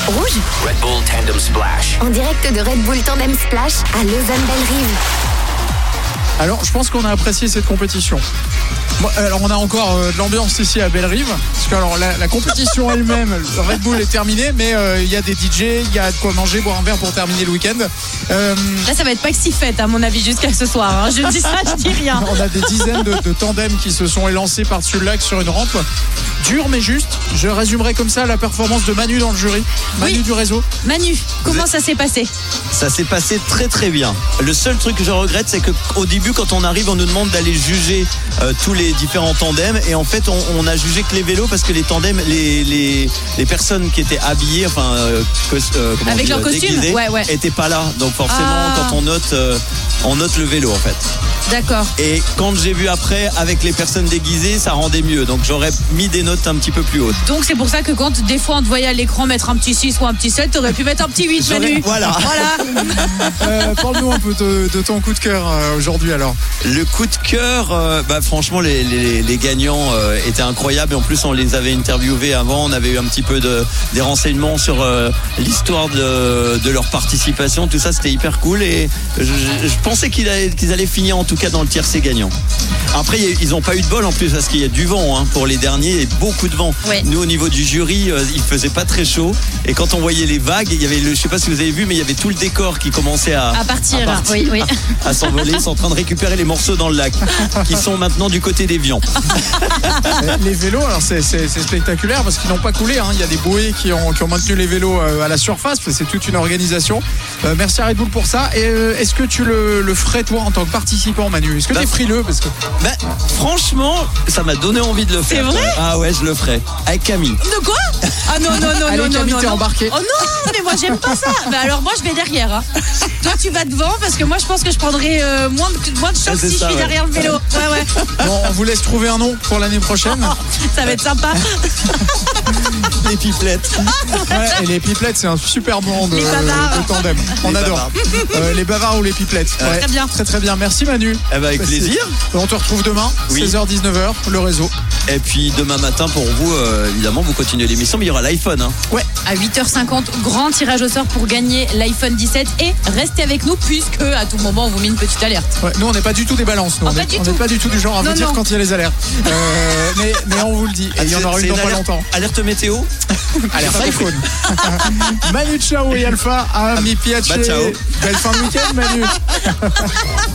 Rouge. Red Bull Tandem Splash. En direct de Red Bull Tandem Splash à Lausanne-Bellerive. Alors, je pense qu'on a apprécié cette compétition. Bon, alors, on a encore de l'ambiance ici à Bellerive. Parce que alors, la compétition elle-même, Red Bull est terminée, mais il y a des DJ, il y a de quoi manger, boire un verre pour terminer le week-end. Là, ça va être pas que si fête, à mon avis, jusqu'à ce soir. Hein. Je dis ça, je dis rien. On a des dizaines de tandems qui se sont élancés par-dessus le lac sur une rampe. Dur mais juste. Je résumerai comme ça la performance de Manu dans le jury. Manu du réseau. Manu, comment ça s'est passé ? Ça s'est passé très très bien. Le seul truc que je regrette, c'est qu'au début, quand on arrive, on nous demande d'aller juger tous les différents tandems. Et en fait, on a jugé que les vélos parce que les tandems, les personnes qui étaient habillées, avec leur costume, déguisées, étaient pas là. Donc forcément, quand on note le vélo en fait. D'accord. Et quand j'ai vu après avec les personnes déguisées, ça rendait mieux. Donc j'aurais mis des notes un petit peu plus hautes. Donc c'est pour ça que quand des fois on te voyait à l'écran mettre un petit 6 ou un petit 7, t'aurais pu mettre un petit 8, Manu. Voilà. Parle-nous un peu de ton coup de cœur aujourd'hui alors. Le coup de cœur, franchement les gagnants étaient incroyables. Et en plus on les avait interviewés avant. On avait eu un petit peu des renseignements sur l'histoire de leur participation. Tout ça c'était hyper cool. Et je pensais qu'ils allaient finir en tout cas dans le tiercé gagnant. Après ils n'ont pas eu de bol en plus parce qu'il y a du vent pour les derniers et beaucoup de vent. Ouais. Nous au niveau du jury il faisait pas très chaud et quand on voyait les vagues il y avait je sais pas si vous avez vu mais il y avait tout le décor qui commençait à partir. Oui. à s'envoler. Ils sont en train de récupérer les morceaux dans le lac qui sont maintenant du côté d'Évian. Les vélos alors c'est spectaculaire parce qu'ils n'ont pas coulé Il y a des bouées qui ont maintenu les vélos à la surface. C'est toute une organisation. Merci à Red Bull pour ça. Et est-ce que tu le ferais toi en tant que participant, Manu? Est-ce que t'es frileux parce que... franchement, ça m'a donné envie de le faire. C'est vrai? Ah ouais, je le ferai. Avec Camille. De quoi? Ah non. Allez, Camille, t'es embarqué. Oh non, mais moi j'aime pas ça. Alors moi je vais derrière. Hein. Toi tu vas devant parce que moi je pense que je prendrai moins de chance si je suis derrière le vélo. Ouais. Bon, on vous laisse trouver un nom pour l'année prochaine. Ça va être sympa. Les pipelettes. Ouais, et les pipelettes, c'est un super nom de tandem. On adore. Les bavards ou les pipelettes. Ouais. Très bien. Très bien. Merci Manu. Avec plaisir. On te retrouve demain, 16h-19h, le réseau. Et puis demain matin pour vous, évidemment, vous continuez l'émission, mais il y aura l'iPhone. Ouais. À 8h50, grand tirage au sort pour gagner l'iPhone 17 et restez avec nous puisque à tout moment on vous met une petite alerte. Ouais, nous on n'est pas du tout des balances. Nous. On n'est pas du tout du genre à vous dire quand il y a les alertes. Mais on vous le dit. Et il y en aura une dans pas longtemps. Alerte météo. Alerte iPhone. Manu Chao et Alpha à mi piace. Ciao. Belle fin de week-end Manu.